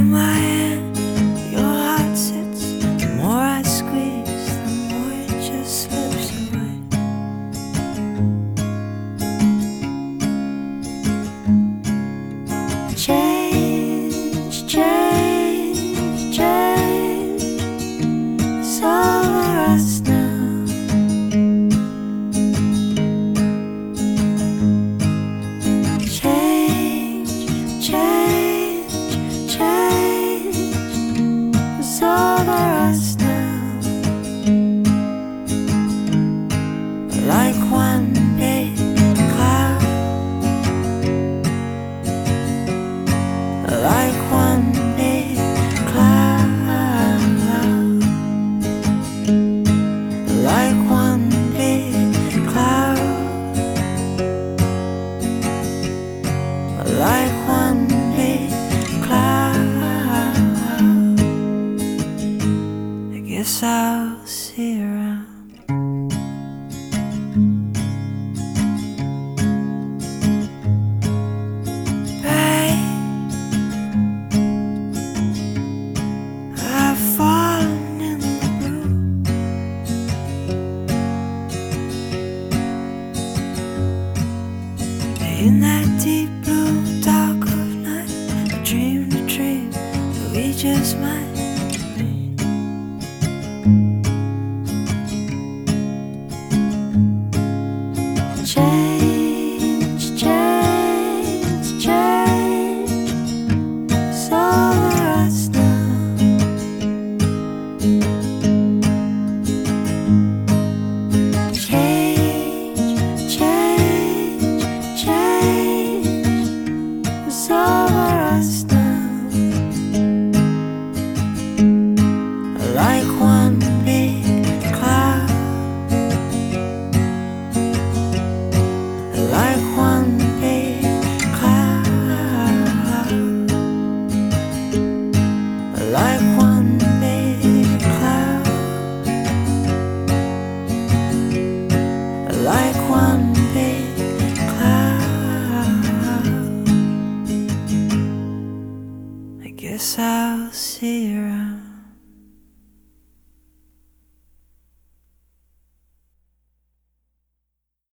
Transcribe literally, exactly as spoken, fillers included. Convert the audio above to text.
in my hand, your heart sits. The more I squeeze, the more it just slips away. Change, change, change. It's over us now. Change, change, change. It's over us now. Like one big cloud, like one big cloud, like one big cloud, like one big cloud. I guess I'll see you around. I've fallen in the blue, in that deep blue dark of night. I dreamed a dream that we just might meet. Change, change, change. It's over us now. Change, change, change. It's over us now. Like one big cloud, like one big cloud, like one big cloud, like one big cloud. I guess I'll see you